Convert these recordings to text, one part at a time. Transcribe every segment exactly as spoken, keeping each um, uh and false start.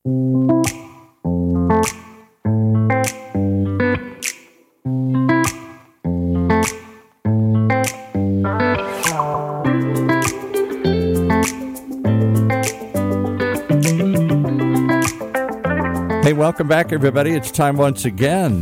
Hey, welcome back, everybody. It's time once again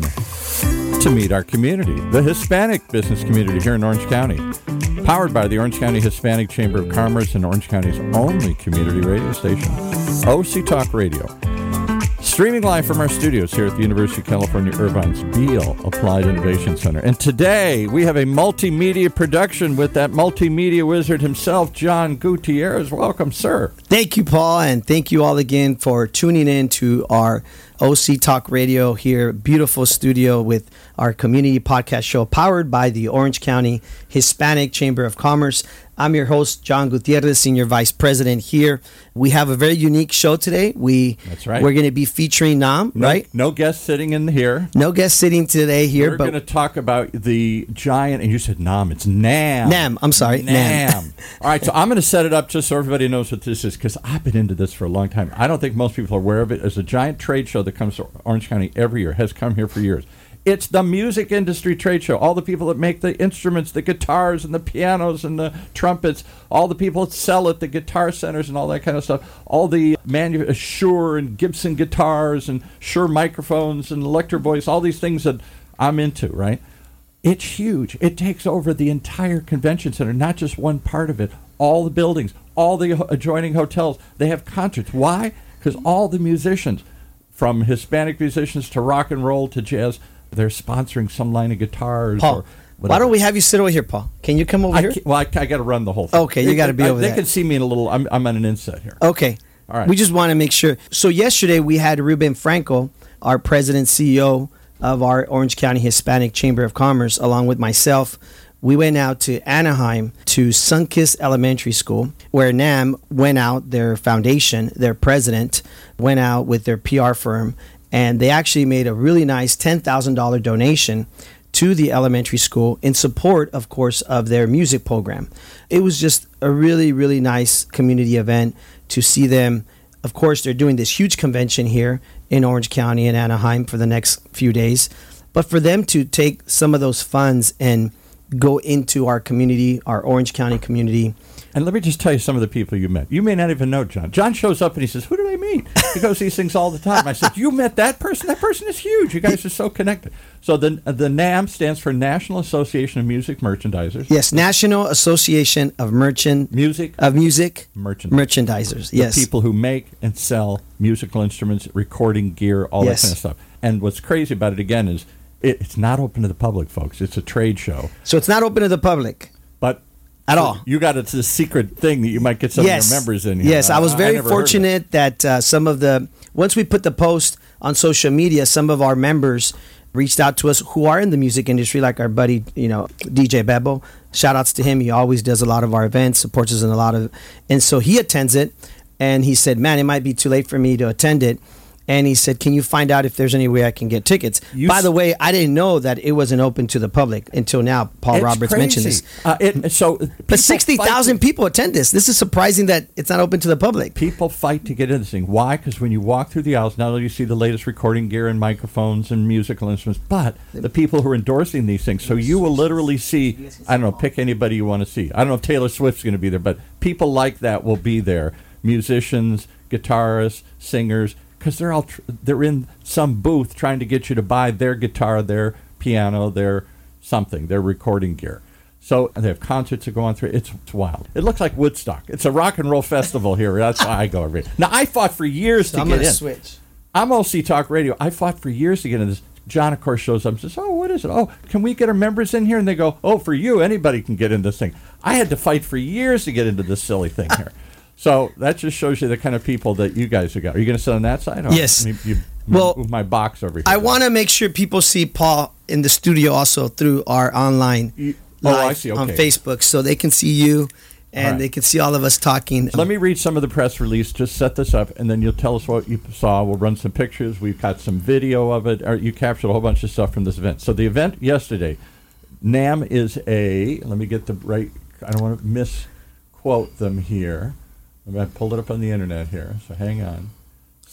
to meet our community, the Hispanic business community here in Orange County. Powered by the Orange County Hispanic Chamber of Commerce and Orange County's only community radio station, O C Talk Radio. Streaming live from our studios here at the University of California, Irvine's Beale Applied Innovation Center. And today we have a multimedia production with that multimedia wizard himself, John Gutierrez. Welcome, sir. Thank you, Paul, and thank you all again for tuning in to our O C Talk Radio here, beautiful studio with our community podcast show powered by the Orange County Hispanic Chamber of Commerce. I'm your host, John Gutierrez, Senior Vice President here. We have a very unique show today. We, That's right. We're going to be featuring Nam, no, right? No guest sitting in here. No guest sitting today here. We're but going to talk about the giant, and you said Nam, it's Nam. Nam, I'm sorry, Nam. Nam. All right, so I'm going to set it up just so everybody knows what this is, because I've been into this for a long time. I don't think most people are aware of it. It's a giant trade show that comes to Orange County every year, has come here for years. It's the music industry trade show. All the people that make the instruments, the guitars and the pianos and the trumpets, all the people that sell it, the guitar centers and all that kind of stuff, all the manu- Shure and Gibson guitars and Shure microphones and Electro Voice, all these things that I'm into, right? It's huge. It takes over the entire convention center, not just one part of it, all the buildings, all the adjoining hotels. They have concerts. Why? Because all the musicians, from Hispanic musicians to rock and roll to jazz, they're sponsoring some line of guitars. Paul, or why don't we have you sit over here, Paul? Can you come over I here? Well, I, I got to run the whole thing. Okay, you got to be I, over They there. can see me in a little. I'm, I'm on an inset here. Okay. All right. We just want to make sure. So yesterday we had Ruben Franco, our president, C E O of our Orange County Hispanic Chamber of Commerce, along with myself. We went out to Anaheim to Sunkist Elementary School, where Nam went out, their foundation, their president, went out with their P R firm, and they actually made a really nice ten thousand dollars donation to the elementary school in support, of course, of their music program. It was just a really, really nice community event to see them. Of course, they're doing this huge convention here in Orange County and Anaheim for the next few days. But for them to take some of those funds and go into our community, our Orange County community. And let me just tell you some of the people you met. You may not even know John. John shows up and he says, "Who did I meet?" He goes these things all the time. I said, "You met that person? That person is huge. You guys are so connected." So the the NAM stands for National Association of Music Merchandisers. Yes, National Association of Merchant Music of Music Merchandisers. Merchandisers. Yes, the people who make and sell musical instruments, recording gear, all Yes. that kind of stuff. And what's crazy about it again is it, it's not open to the public, folks. It's a trade show. So it's not open to the public. But At so all. You got it's a secret thing that you might get some yes. of your members in here. Yes, I was I very never heard of it. fortunate that uh, some of the, once we put the post on social media, some of our members reached out to us who are in the music industry, like our buddy, you know, D J Bebo. Shout outs to him. He always does a lot of our events, supports us in a lot of, and so he attends it. And he said, "Man, it might be too late for me to attend it." And he said, "Can you find out if there's any way I can get tickets?" You By s- the way, I didn't know that it wasn't open to the public until now. Paul It's Roberts crazy. mentioned this. Uh, it, so But people sixty thousand fight- people attend this. This is surprising that it's not open to the public. People fight to get into this thing. Why? Because when you walk through the aisles, not only do you see the latest recording gear and microphones and musical instruments, but the people who are endorsing these things. So you will literally see, I don't know, pick anybody you want to see. I don't know if Taylor Swift's going to be there, but people like that will be there. Musicians, guitarists, singers, because they're all tr- they're in some booth trying to get you to buy their guitar, their piano, their something, their recording gear. So they have concerts that go on through. It's, it's wild. It looks like Woodstock. It's a rock and roll festival here. That's why I go every. Now I fought for years So to I'm get going to in. switch. I'm O C Talk Radio. I fought for years to get in this. John, of course, shows up and says, "Oh, what is it? Oh, can we get our members in here?" And they go, "Oh, for you, anybody can get in this thing." I had to fight for years to get into this silly thing here. So that just shows you the kind of people that you guys have got. Are you going to sit on that side? Or Yes. You, you Well, move my box over here. I want to make sure people see Paul in the studio also through our online You- live oh, I see. Okay. on Facebook, so they can see you and All right. they can see all of us talking. Let me read some of the press release. Just set this up, and then you'll tell us what you saw. We'll run some pictures. We've got some video of it. Or you captured a whole bunch of stuff from this event. So the event yesterday, NAM is a, let me get the right, I don't want to misquote them here. I pulled it up on the internet here, so hang on.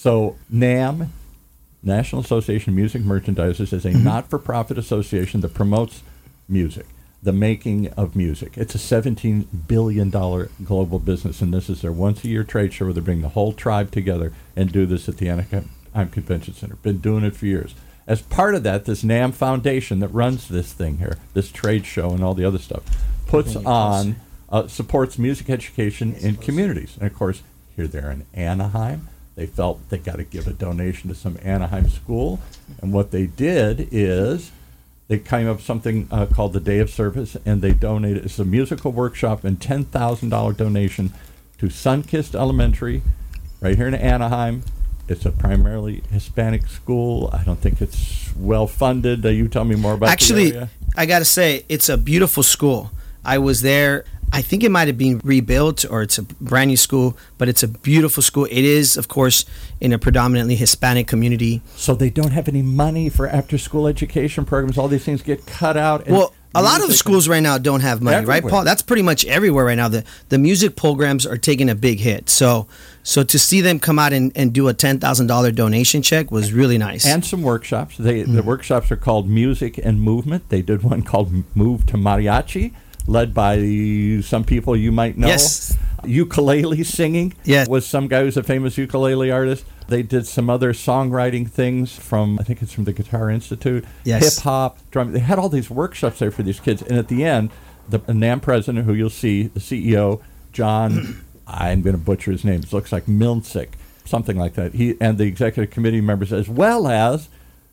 So NAM, National Association of Music Merchandisers, is a Mm-hmm. not-for-profit association that promotes music, the making of music. It's a seventeen billion dollars global business, and this is their once-a-year trade show where they bring the whole tribe together and do this at the Anaheim Convention Center. Been doing it for years. As part of that, this NAM Foundation that runs this thing here, this trade show and all the other stuff, puts on, uh, supports music education in communities. And, of course, here they're in Anaheim. They felt they got to give a donation to some Anaheim school. And what they did is they came up with something uh, called the Day of Service, and they donated, it's a musical workshop and ten thousand dollars donation to Sunkist Elementary right here in Anaheim. It's a primarily Hispanic school. I don't think it's well funded. Uh, you tell me more about Actually, the area. I got to say, it's a beautiful school. I was there. I think it might have been rebuilt or it's a brand new school, but it's a beautiful school. It is, of course, in a predominantly Hispanic community. So they don't have any money for after-school education programs. All these things get cut out. And Well, a lot of the music- schools right now don't have money, right, Everywhere. Paul? That's pretty much everywhere right now. The the music programs are taking a big hit. So so to see them come out and, and do a ten thousand dollars donation check was really nice. And some workshops. They Mm-hmm. The workshops are called Music and Movement. They did one called Move to Mariachi, led by some people you might know. Yes. Ukulele singing Yes. was some guy who's a famous ukulele artist. They did some other songwriting things from, I think it's from the Guitar Institute, Yes. hip-hop, drum. They had all these workshops there for these kids. And at the end, the NAM president, who you'll see, the C E O, John, I'm going to butcher his name, it looks like Milncic, something like that, he and the executive committee members, as well as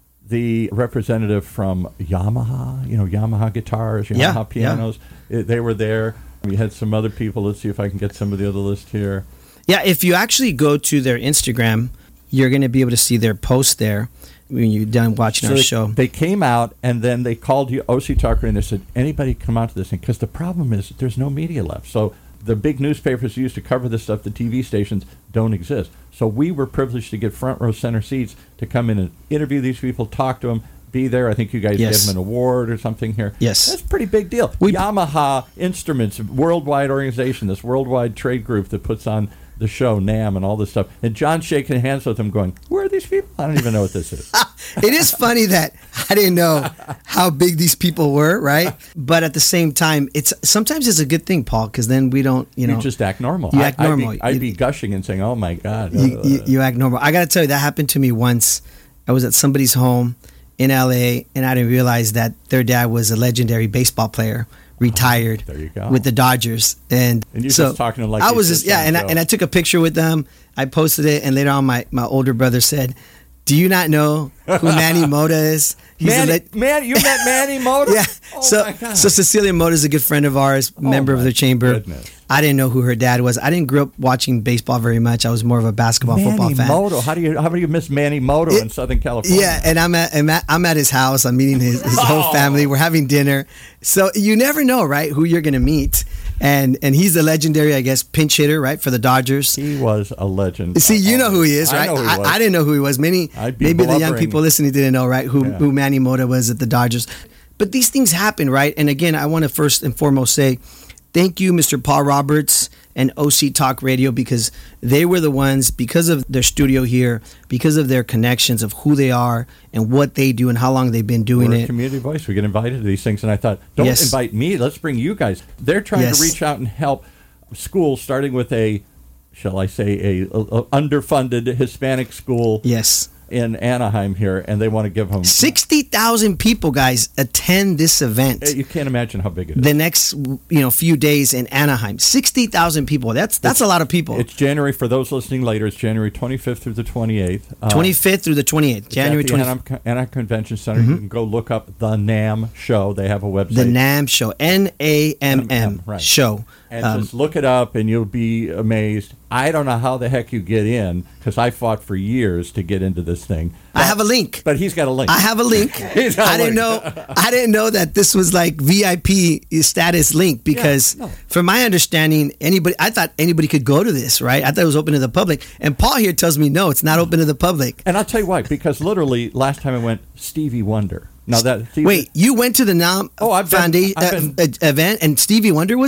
the representative from Yamaha, you know, Yamaha guitars, Yamaha Yeah, yeah. pianos, eh, they were there. We had some other people. Let's see if I can get some of the other list here. Yeah, if you actually go to their Instagram, you're going to be able to see their post there when you're done watching So our they, show. they came out, and then they called you O C Talker, and they said, anybody come out to this thing? Because the problem is there's no media left. So the big newspapers used to cover this stuff, the T V stations, don't exist. So we were privileged to get front row center seats to come in and interview these people, talk to them, be there. I think you guys Yes. gave them an award or something here. Yes. That's a pretty big deal. We- Yamaha Instruments, worldwide organization, this worldwide trade group that puts on the show, NAM, and all this stuff. And John's shaking hands with them going, who are these people? I don't even know what this is. It is funny that I didn't know how big these people were, right? But at the same time, it's sometimes it's a good thing, Paul, because then we don't, you know, You just act normal. You I- act I'd normal. Be, I'd You- be gushing and saying, oh, my God. you, uh, you, you act normal. I got to tell you, that happened to me once. I was at somebody's home in L A, and I didn't realize that their dad was a legendary baseball player, retired there you go. with the Dodgers. And, And you're so just talking to them like I you was just just, yeah, on and the I, show. and I took a picture with them. I posted it, and later on, my, my older brother said, do you not know who Manny Mota is? He's a Manny, le- man, you met Manny Mota? Yeah. Oh, so my God. so Cecilia Mota is a good friend of ours, member of my the chamber. goodness. I didn't know who her dad was. I didn't grow up watching baseball very much. I was more of a basketball Manny football fan. Moto. How do you how do you miss Manny Moto in Southern California? Yeah, and I'm at, I'm at I'm at his house. I'm meeting his, his Oh. whole family. We're having dinner. So you never know, right? Who you're gonna meet, and and he's a legendary, I guess, pinch hitter, right, for the Dodgers. He was a legend. See, you know who he is, I right? know who he I, was. I didn't know who he was. Many I'd be maybe the young blubbering. people listening didn't know, right? Who Yeah. who Manny Mota was at the Dodgers. But these things happen, right? And again, I want to first and foremost say thank you, Mister Paul Roberts and O C Talk Radio, because they were the ones, because of their studio here, because of their connections of who they are and what they do and how long they've been doing We're a it. community voice. We get invited to these things, and I thought, don't Yes. invite me. Let's bring you guys. They're trying Yes. to reach out and help schools, starting with a, shall I say, a, a, a underfunded Hispanic school Yes. in Anaheim here, and they want to give them. sixty thousand people, guys, attend this event. You can't imagine how big it is. The next, you know, few days in Anaheim, sixty thousand people. That's that's a lot of people. It's January, for those listening later, it's January twenty-fifth through the twenty-eighth. Uh, twenty-fifth through the twenty-eighth, January January twenty-fifth. twenty-fifth. Anaheim, Anaheim Convention Center. You can go look up the NAM show. They have a website. The NAM show, N A M M M M, right. show. And Um, just look it up, and you'll be amazed. I don't know how the heck you get in, because I fought for years to get into this thing. I have a link. But he's got a link. I have a link. He's got a I didn't link. know. I didn't know that this was like V I P status link, because, Yeah, no. from my understanding, anybody. I thought anybody could go to this, right? I thought it was open to the public. And Paul here tells me no, it's not open to the public. And I'll tell you why. Because literally, last time I went, Stevie Wonder. Now that Stevie, Wait, you went to the NAM Oh, I've been- Foundation I've uh, uh, event, and Stevie Wonder was there?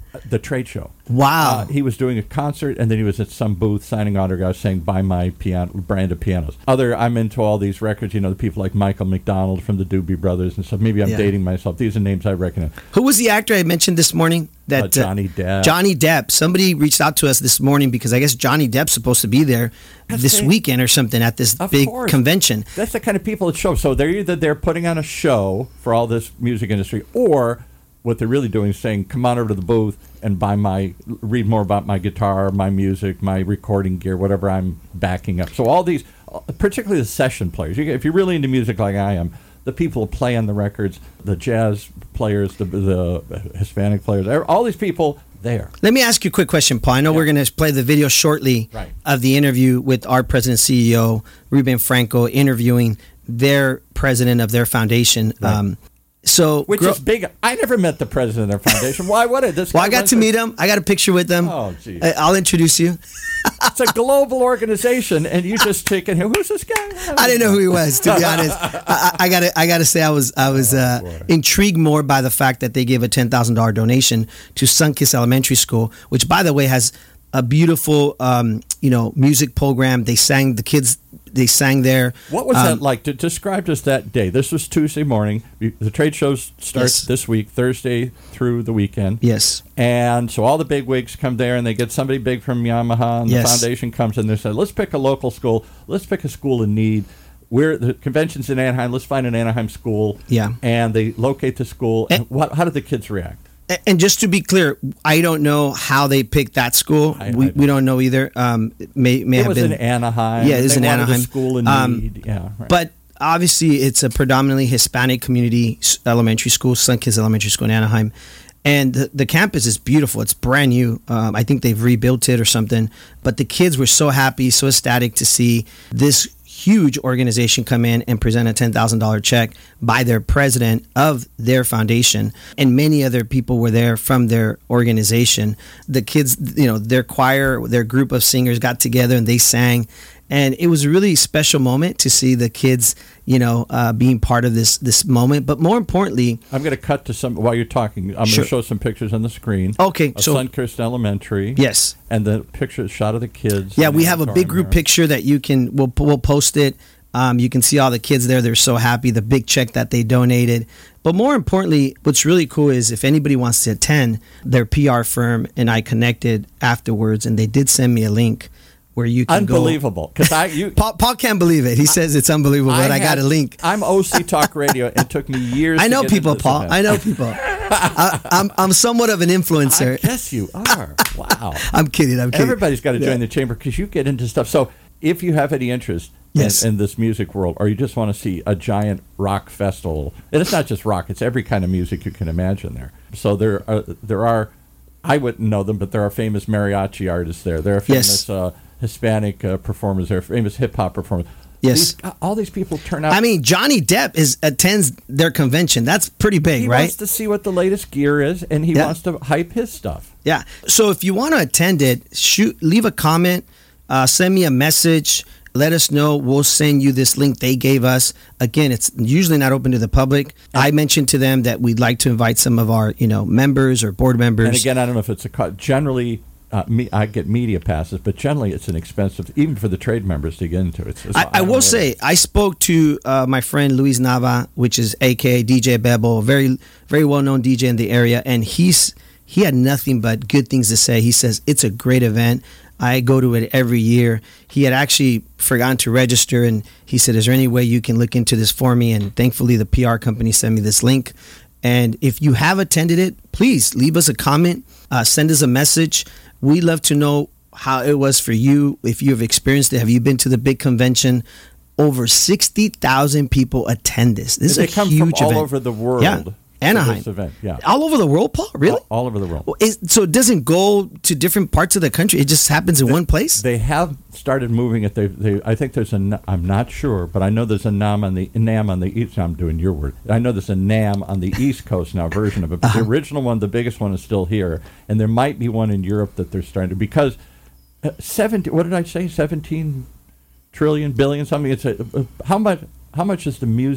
the trade show. Wow. Uh, he was doing a concert, and then he was at some booth signing autographs saying, buy my piano, brand of pianos. Other, I'm into all these records, you know, the people like Michael McDonald from the Doobie Brothers and stuff. Maybe I'm Yeah. dating myself. These are names I recognize. Who was the actor I mentioned this morning? That Uh, Johnny Depp. Johnny Depp. Somebody reached out to us this morning because I guess Johnny Depp's supposed to be there That's this great. weekend or something at this Of big course. convention. That's the kind of people that show. So they're either they're putting on a show for all this music industry, or what they're really doing is saying, come on over to the booth and buy my, read more about my guitar, my music, my recording gear, whatever I'm backing up. So all these, particularly the session players, you, if you're really into music like I am, the people who play on the records, the jazz players, the, the Hispanic players, all these people there. Let me ask you a quick question, Paul. I know Yeah. we're going to play the video shortly Right. of the interview with our president C E O, Ruben Franco, interviewing their president of their foundation. Right. Um, so, Which gro- is big. I never met the president of their foundation. Why would I? This well, guy I got runs to a- meet him. I got a picture with them. Oh, geez. I- I'll introduce you. It's a global organization, and you just taking him. Who's this guy? I didn't know who he was, to be honest. I, I, I gotta, I gotta say, I was, I was uh, boy. intrigued more by the fact that they gave a ten thousand dollar donation to Sunkiss Elementary School, which, by the way, has a beautiful, um, you know, music program. They sang the kids. They sang there. What was Um, that like? To describe just that day. This was Tuesday morning. The trade show starts Yes. this week, Thursday through the weekend. Yes. And so all the big wigs come there, and they get somebody big from Yamaha, and Yes. the foundation comes in. They say, let's pick a local school. Let's pick a school in need. We're, the convention's in Anaheim. Let's find an Anaheim school. Yeah. And they locate the school. And, And- what? How do the kids react? A- And just to be clear, I don't know how they picked that school. I- we, I- we don't know either. Um, it may may It have was been in Anaheim. Yeah, it and was they in wanted a Anaheim. school in Um, need. Yeah. Right. But obviously, it's a predominantly Hispanic community s- elementary school, Sunkiss Elementary School in Anaheim. And the, the campus is beautiful. It's brand new. Um, I think they've rebuilt it or something. But the kids were so happy, so ecstatic to see this huge organization come in and present a ten thousand dollar check by their president of their foundation. And many other people were there from their organization. The kids, you know, their choir, their group of singers got together and they sang. And it was a really special moment to see the kids, you know, uh, being part of this this moment. But more importantly, I'm going to cut to some while you're talking. I'm Sure. going to show some pictures on the screen. Okay, of so- Suncrest Elementary. yes. And the picture shot of the kids. Yeah, in we the have a big auditorium group there. picture that you can, we'll, we'll post it. Um, you can see all the kids there. They're so happy, the big check that they donated. But more importantly, what's really cool is if anybody wants to attend, their P R firm and I connected afterwards, and they did send me a link where you can Unbelievable. Because I, you, go. Paul, Paul can't believe it. He says it's unbelievable, but I, got had- a link. I'm O C Talk Radio, and it took me years I to know get people, into this Paul. event. I know people. I, I'm, I'm somewhat of an I influencer. guess you are. Wow. I'm kidding. I'm kidding. Everybody's got to join Yeah. the chamber because you get into stuff. So if you have any interest Yes. in, in this music world, or you just want to see a giant rock festival, and it's not just rock, it's every kind of music you can imagine there. So there are, there are I wouldn't know them, but there are famous mariachi artists there. There are famous Yes. uh, Hispanic uh, performers there, famous hip-hop performers. Yes. These, all these people turn out. I mean, Johnny Depp is attends their convention. That's pretty big, he right? wants to see what the latest gear is, and he Yeah. wants to hype his stuff. Yeah. So if you want to attend it, shoot, leave a comment, uh, send me a message. Let us know. We'll send you this link they gave us. Again, it's usually not open to the public. I mentioned to them that we'd like to invite some of our, you know, members or board members. And again, I don't know if it's a co- generally. Uh, me, I get media passes, but generally it's an expensive, even for the trade members to get into it. It's, it's, I, I don't know will what say, it is. I spoke to uh, my friend Luis Nava, which is A K A D J Bebo, very very well known D J in the area, and he's he had nothing but good things to say. He says it's a great event. I go to it every year. He had actually forgotten to register, and he said, "Is there any way you can look into this for me?" And thankfully, the P R company sent me this link. And if you have attended it, please leave us a comment, uh, send us a message. We love to know how it was for you. If you have experienced it, have you been to the big convention? Over sixty thousand people attend this. This they is a come huge from all event. over the world. Yeah, to Anaheim. this event. Yeah, All over the world, Paul? Really? all, all over the world. Well, is- so it doesn't go to different parts of the country. It just happens in one place? They have started moving it. They, they, I think there's a. N- I'm not sure, but I know there's a NAM on the NAM on the east. I'm doing your word. I know there's a NAM on the East Coast now, version of it. But Uh-huh. the original one, the biggest one, is still here, and there might be one in Europe that they're starting to because uh, seventeen. What did I say? Seventeen trillion billion something. It's a, uh, how much? How much is the music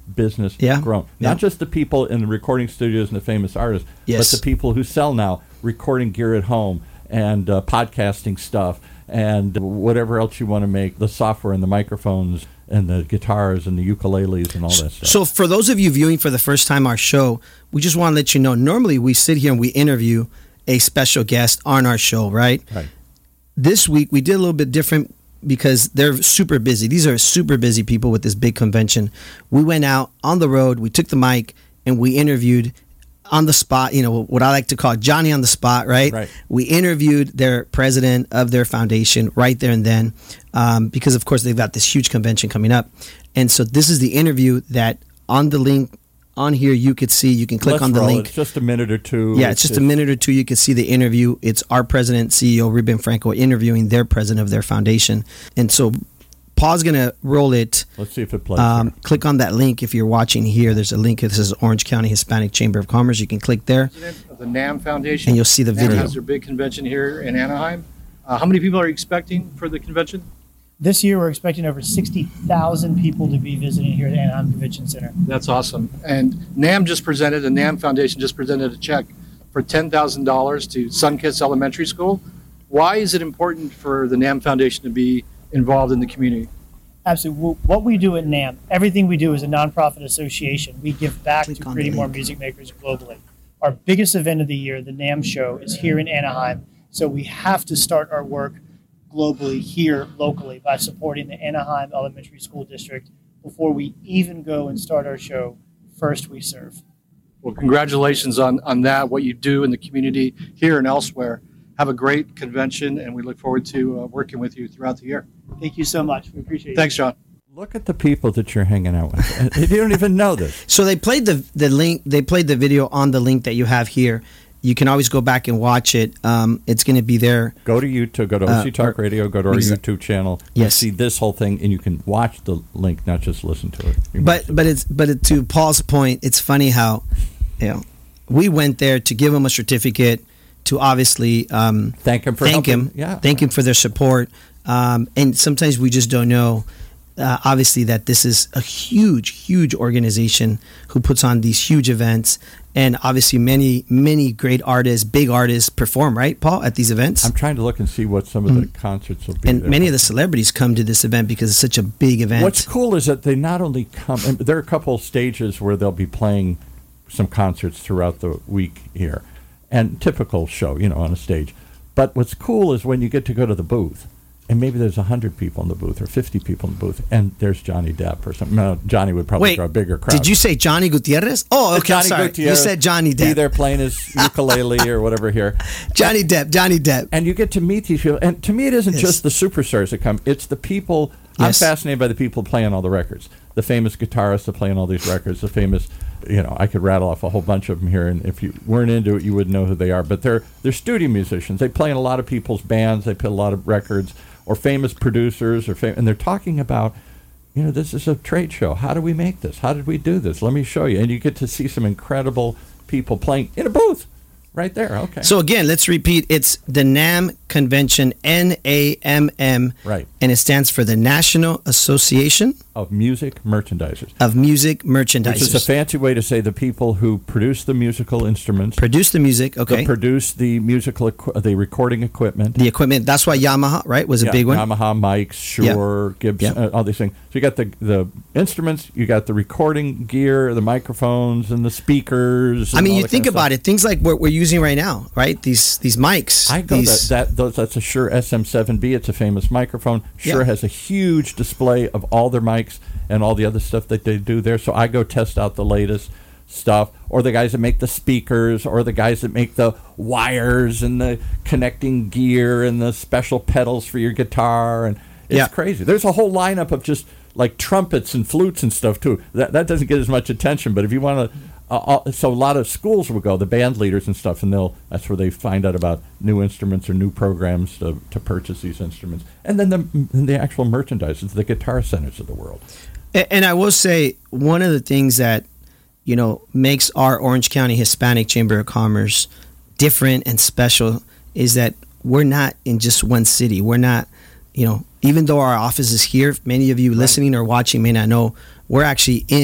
business Yeah. grown. Yeah. Not just the people in the recording studios and the famous artists, Yes. but the people who sell now recording gear at home and uh, podcasting stuff and whatever else you want to make, the software and the microphones and the guitars and the ukuleles and all that stuff. So for those of you viewing for the first time our show, we just want to let you know, normally we sit here and we interview a special guest on our show, right? Right. This week we did a little bit different because they're super busy. These are super busy people with this big convention. We went out on the road, we took the mic, and we interviewed on the spot, you know, what I like to call Johnny on the spot, right? Right. We interviewed their president of their foundation right there and then um, because, of course, they've got this huge convention coming up. And so this is the interview that on the link on here you could see. You can click Let's on the roll. link. It's just a minute or two. Yeah, it's just a minute or two. You can see the interview. It's our president, C E O, Ruben Franco, interviewing their president of their foundation. And so Paul's going to roll it. Let's see if it plays. Um, here. click on that link if you're watching here. There's a link that says Orange County Hispanic Chamber of Commerce. You can click there. President of the NAM Foundation. And you'll see the NAM video. has their big convention here in Anaheim. Uh, how many people are you expecting for the convention? This year, we're expecting over sixty thousand people to be visiting here at the Anaheim Convention Center. That's awesome. And NAM just presented, the NAM Foundation just presented a check for ten thousand dollars to Sunkist Elementary School. Why is it important for the NAM Foundation to be involved in the community? Absolutely. What we do at NAM, everything we do is a nonprofit association. We give back Click to on creating the more link. music makers globally. Our biggest event of the year, the NAM show, is here in Anaheim. So we have to start our work globally here locally by supporting the Anaheim Elementary School District before we even go and start our show. First we serve. Well, congratulations on, on that, what you do in the community here and elsewhere. Have a great convention, and we look forward to uh, working with you throughout the year. Thank you so much. We appreciate it. Thanks, John. Look at the people that you're hanging out with. And you don't even know this. So they played the the link. They played the video on the link that you have here. You can always go back and watch it. Um, it's going to be there. Go to YouTube, go to Uh, O C Talk Radio, go to our exa- YouTube channel. Yes. See this whole thing, and you can watch the link, not just listen to it. You But must- but it's but it, to Paul's point, it's funny how, you know, we went there to give him a certificate to obviously um, thank him for thank helping. him, Yeah. thank him for their support. Um, and sometimes we just don't know, uh, obviously, that this is a huge, huge organization who puts on these huge events. And obviously, many, many great artists, big artists perform, right, Paul, at these events. I'm trying to look and see what some of the concerts will be. Mm. and there. many of the celebrities come to this event because it's such a big event. What's cool is that they not only come, and there are a couple of stages where they'll be playing some concerts throughout the week here, and typical show, you know, on a stage. But what's cool is when you get to go to the booth, and maybe there's one hundred people in the booth or fifty people in the booth, and there's Johnny Depp or something. No, Johnny would probably Wait, draw a bigger crowd. did you say Johnny Gutierrez? Oh, okay, I'm Johnny sorry. Gutierrez, You said Johnny Be Depp. there playing his ukulele or whatever here. Johnny Depp, Johnny Depp. And you get to meet these people. And to me, it isn't Yes. just the superstars that come. It's the people. Yes. I'm fascinated by the people playing all the records. The famous guitarists that play on all these records. The famous, you know, I could rattle off a whole bunch of them here. And if you weren't into it, you wouldn't know who they are. But they're they're studio musicians. They play in a lot of people's bands. They play a lot of records. Or famous producers. or fam- And they're talking about, you know, this is a trade show. How do we make this? How did we do this? Let me show you. And you get to see some incredible people playing in a booth. Right there. Okay. So again, let's repeat. It's the NAM Convention, N A M M. Right. And it stands for the National Association Of music merchandisers. of Music Which is a Merchandisers. fancy way to say the people who produce the musical instruments, Produce the music, okay. that produce the musical, equi- the recording equipment. the equipment. That's why Yamaha, right, was a Yeah, big one. Yamaha, mics, Shure, Gibson, Yeah. uh, all these things. So you got the the instruments, you got the recording gear, the microphones, and the speakers. I and mean, all you that think kind of about stuff. it. Things like what we're using right now, right? These these mics. I go these, that, that those, that's a Shure S M seven B. It's a famous microphone. Shure Yeah. has a huge display of all their mics and all the other stuff that they do there. So I go test out the latest stuff, or the guys that make the speakers, or the guys that make the wires and the connecting gear and the special pedals for your guitar, and it's Yeah. crazy. There's a whole lineup of just like trumpets and flutes and stuff too. That that doesn't get as much attention, but if you want to. Uh, uh, so a lot of schools will go, the band leaders and stuff, and they'll that's where they find out about new instruments or new programs to, to purchase these instruments. And then the the actual merchandise is the guitar centers of the world. A- And I will say one of the things that, you know, makes our Orange County Hispanic Chamber of Commerce different and special is that we're not in just one city. We're not, you know, even though our office is here, many of you listening or watching may not know, we're actually in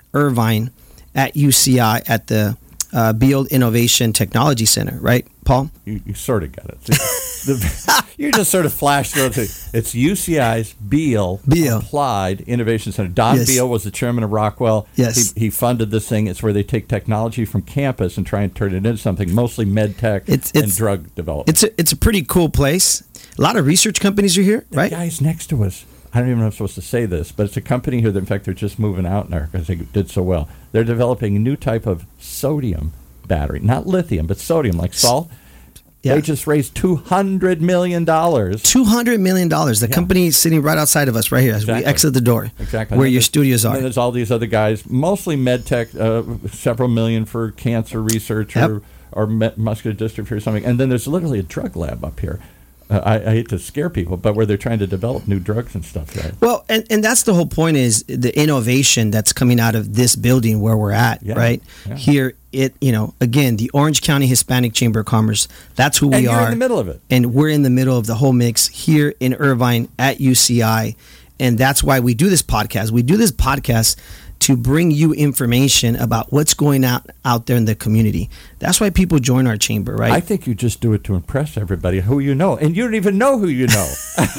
Irvine at U C I at the uh, Beal Innovation Technology Center, right, Paul? You, you sort of got it. See, the, you just sort of flashed through it. It's U C I's Beal, Beal. Applied Innovation Center. Don Yes. Beal was the chairman of Rockwell. Yes. He, he funded this thing. It's where they take technology from campus and try and turn it into something, mostly med tech It's- and it's- drug development. It's a, it's a pretty cool place. A lot of research companies are here, The right? guys next to us, I don't even know if I'm supposed to say this, but it's a company here that, in fact, they're just moving out now because they did so well. They're developing a new type of sodium battery, not lithium, but sodium, like salt. Yeah. They just raised two hundred million dollars. two hundred million dollars. The Yeah. company is sitting right outside of us, right here, as Exactly. we exit the door, Exactly. where And your there's- studios and are. then there's all these other guys, mostly med tech, uh, several million for cancer research or, Yep. or met muscular dystrophy or something. And then there's literally a drug lab up here. Uh, I, I hate to scare people, but where they're trying to develop new drugs and stuff. Right? Well, and, and that's the whole point is the innovation that's coming out of this building where we're at, Yeah, right? yeah. Here, it, you know, again, the Orange County Hispanic Chamber of Commerce, that's who we And you're are. in the middle of it. And we're in the middle of the whole mix here in Irvine at U C I. And that's why we do this podcast. We do this podcast to bring you information about what's going out out there in the community. That's why people join our chamber, right? I think you just do it to impress everybody who you know, and you don't even know who you know.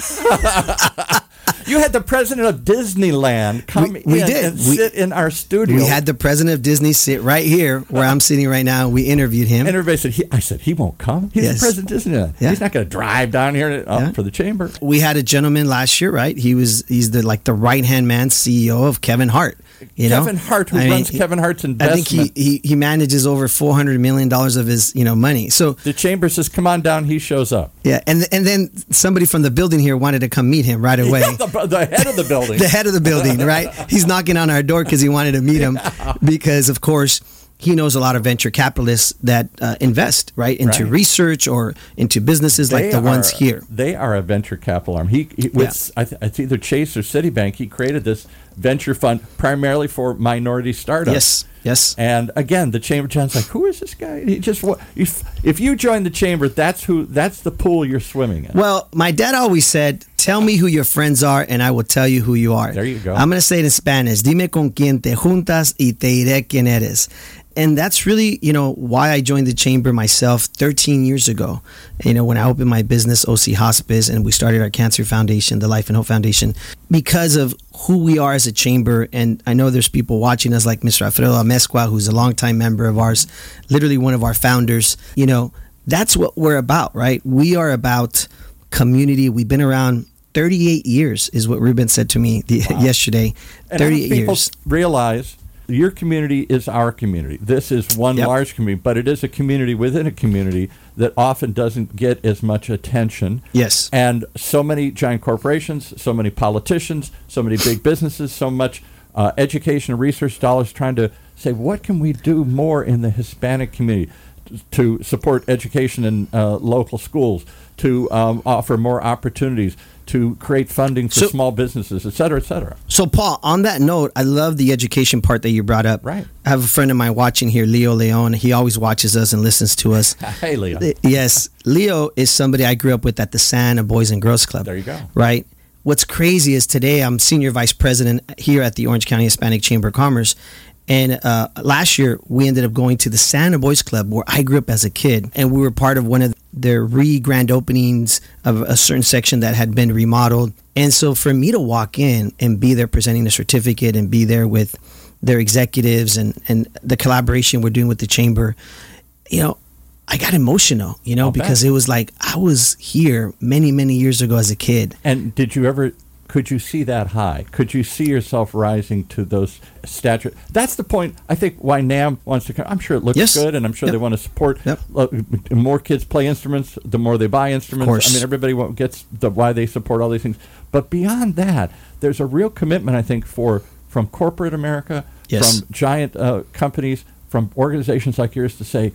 You had the president of Disneyland come We- we in did. and We- sit in our studio. we had the president of Disney sit right here where I'm sitting right now. We interviewed him. and everybody said, he, I said, he won't come. He's Yes. the president of Disneyland. Yeah. He's not going to drive down here to, uh, Yeah. for the chamber. We had a gentleman last year, right? He was he's the like the right hand man C E O of Kevin Hart. You know? Kevin Hart, who I mean, runs he- Kevin Hart's I investment. think he, he he manages over four hundred million dollars of his you know money. So the chamber says, come on down. He shows up. yeah, and and then somebody from the building here wanted to come meet him right away. the, the head of the building. The head of the building, right? He's knocking on our door because he wanted to meet him because, of course, he knows a lot of venture capitalists that uh, invest right into Right. research or into businesses like They the ones are- here. They are a venture capital arm. He, he with, I th- it's either Chase or Citibank. He created this venture fund primarily for minority startups. Yes, yes. And again, the chamber. John's like, who is this guy? He just wa- if if you join the chamber, that's who. That's the pool you're swimming in. Well, my dad always said, "Tell me who your friends are, and I will tell you who you are." There you go. I'm going to say it in Spanish. Dime con quien te juntas y te diré quién eres. And that's really, you know, why I joined the chamber myself thirteen years ago. You know, when I opened my business, O C Hospice, and we started our cancer foundation, the Life and Hope Foundation, because of who we are as a chamber. And I know there's people watching us like Mister Alfredo Amezcua, who's a longtime member of ours, literally one of our founders. You know, that's what we're about, right? We are about community. We've been around thirty-eight years, is what Ruben said to me the, yesterday. And I don't thirty-eight think people years. realize your community is our community. This is one Yep. large community, but it is a community within a community that often doesn't get as much attention. Yes. And so many giant corporations, so many politicians, so many big businesses, so much uh, education and research dollars trying to say, what can we do more in the Hispanic community to support education in uh, local schools, to um, offer more opportunities, to create funding for So- small businesses, et cetera, et cetera. So, Paul, on that note, I love the education part that you brought up. Right. I have a friend of mine watching here, Leo Leon. He always watches us and listens to us. Hey, Leo. Yes, Leo is somebody I grew up with at the Santa Boys and Girls Club. There you go. Right. What's crazy is today I'm senior vice president here at the Orange County Hispanic Chamber of Commerce. And uh, last year, we ended up going to the Santa Boys Club where I grew up as a kid. And we were part of one of their re-grand openings of a certain section that had been remodeled. And so for me to walk in and be there presenting the certificate and be there with their executives and, and the collaboration we're doing with the chamber, you know, I got emotional, you know, I'll bet. because it was like I was here many, many years ago as a kid. And did you ever, could you see that high? Could you see yourself rising to those stature? That's the point, I think, why NAMM wants to come. I'm sure it looks Yes. good, and I'm sure Yep. they want to support. Yep. uh, The more kids play instruments, the more they buy instruments. course. I mean, everybody wa- gets the why they support all these things. But beyond that, there's a real commitment, I think, for from corporate America, Yes. from giant uh, companies, from organizations like yours to say,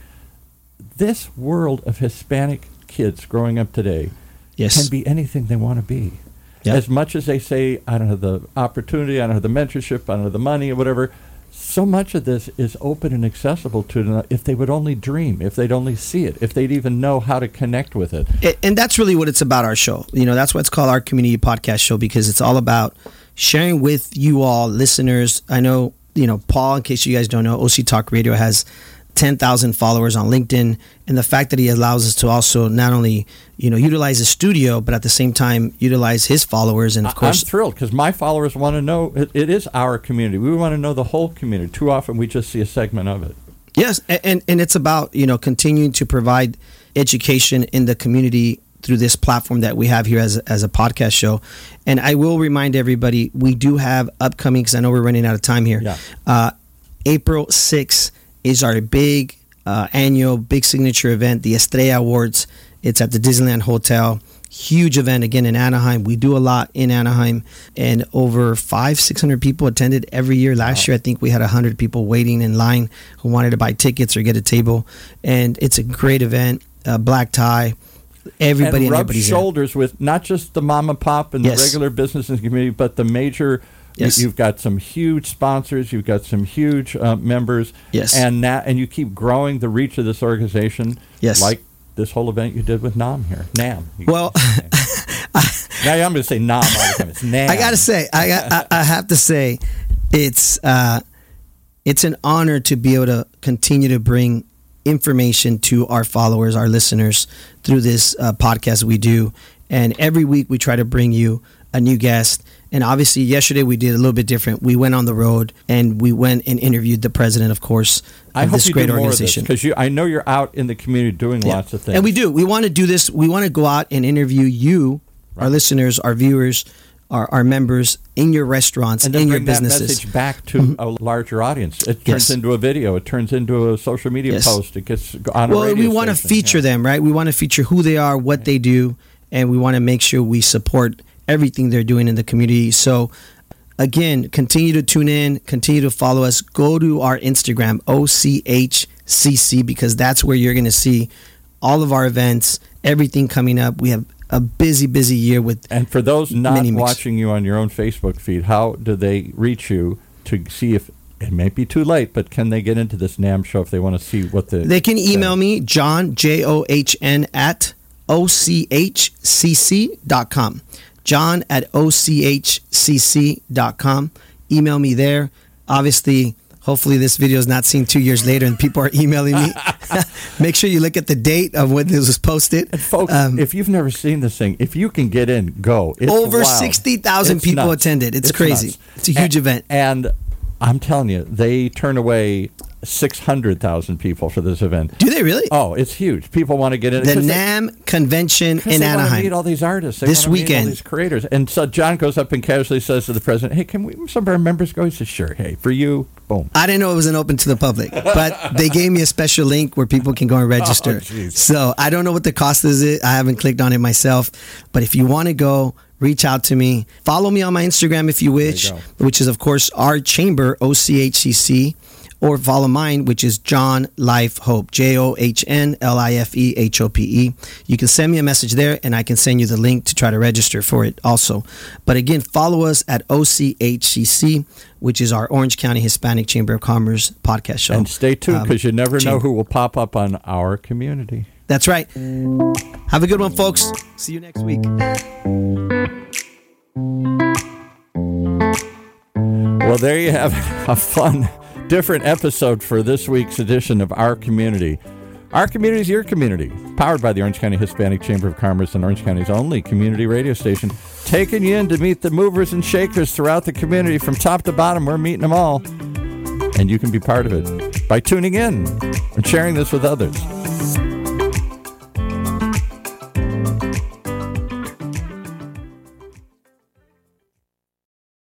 this world of Hispanic kids growing up today Yes. can be anything they want to be. Yep. As much as they say, I don't have the opportunity, I don't have the mentorship, I don't have the money, or whatever, so much of this is open and accessible to them if they would only dream, if they'd only see it, if they'd even know how to connect with it. A- And that's really what it's about, our show. You know, that's what it's called our community podcast show, because it's all about sharing with you all, listeners. I know you know, Paul, in case you guys don't know, O C Talk Radio has ten thousand followers on LinkedIn, and the fact that he allows us to also not only, you know, utilize the studio, but at the same time utilize his followers, and of course, I'm thrilled because my followers want to know. It, it is our community. We want to know the whole community. Too often we just see a segment of it. yes, and and it's about, you know, continuing to provide education in the community through this platform that we have here as a, as a podcast show. And I will remind everybody, we do have upcoming, because I know we're running out of time here. Yeah. Uh, April sixth is our big uh, annual big signature event, the Estrella Awards. It's at the Disneyland Hotel. Huge event again in Anaheim. We do a lot in Anaheim, and over five, six hundred people attended every year. Last wow. year, I think we had a hundred people waiting in line who wanted to buy tickets or get a table, and it's a great event. Uh, black tie, everybody and rub everybody's shoulders there. With not just the mom and pop and yes. the regular business and community, but the major. Yes. You've got some huge sponsors. You've got some huge uh, members. Yes. And na- and you keep growing the reach of this organization. Yes. Like this whole event you did with NAM here. NAM. Well, now I'm going to say NAM all the time. It's NAM. I got to say, I, got, I I have to say, it's uh, it's an honor to be able to continue to bring information to our followers, our listeners, through this uh, podcast we do. And every week we try to bring you a new guest. And obviously, yesterday we did a little bit different. We went on the road and we went and interviewed the president, of course, of I hope this you great do more organization. Because you, I know you're out in the community doing Yeah. lots of things. And we do. We want to do this. We want to go out and interview you, our listeners, our viewers, our, our members in your restaurants, and then in your bring that businesses. message back to a larger audience. It turns Yes. into a video. It turns into a social media Yes. post. It gets on a Well, radio we want to station. feature Yeah. them, right? We want to feature who they are, what they do, and we want to make sure we support everything they're doing in the community. So, again, continue to tune in, continue to follow us. Go to our Instagram, O C H C C, because that's where you're going to see all of our events, everything coming up. We have a busy, busy year with And for those not mini mix. watching you on your own Facebook feed, how do they reach you to see if it may be too late, but can they get into this NAM show if they want to see what the... They can email me, John, J O H N, at O C H C C dot com. John at O C H C C dot com. Email me there. Obviously, hopefully this video is not seen two years later and people are emailing me. Make sure you look at the date of when this was posted. And folks, Um, if you've never seen this thing, if you can get in, go. It's Over wild. sixty thousand It's people nuts. attended. It's crazy. nuts. It's a huge and, event. And I'm telling you, they turn away six hundred thousand people for this event. Do they really? Oh, it's huge. People want to get in. the Because they- NAM convention because in they want to Anaheim. meet all these artists. They This want to meet all weekend. these creators. And so John goes up and casually says to the president, "Hey, can we some of our members go?" He says, "Sure. Hey, for you, boom." I didn't know it wasn't open to the public, but they gave me a special link where people can go and register. Oh, jeez. So I don't know what the cost is. It I haven't clicked on it myself, but if you want to go, reach out to me. Follow me on my Instagram if you wish, go. which is of course our chamber O C H C C, or follow mine, which is John Life Hope, J O H N L I F E H O P E. You can send me a message there, and I can send you the link to try to register for it also. But again, follow us at O C H C C, which is our Orange County Hispanic Chamber of Commerce podcast show. And stay tuned Um, because you never know chamber. who will pop up on our community. That's right. Have a good one, folks. See you next week. Well, there you have a fun, different episode for this week's edition of Our Community. Our Community is your community, powered by the Orange County Hispanic Chamber of Commerce and Orange County's only community radio station, taking you in to meet the movers and shakers throughout the community from top to bottom. We're meeting them all, and you can be part of it by tuning in and sharing this with others.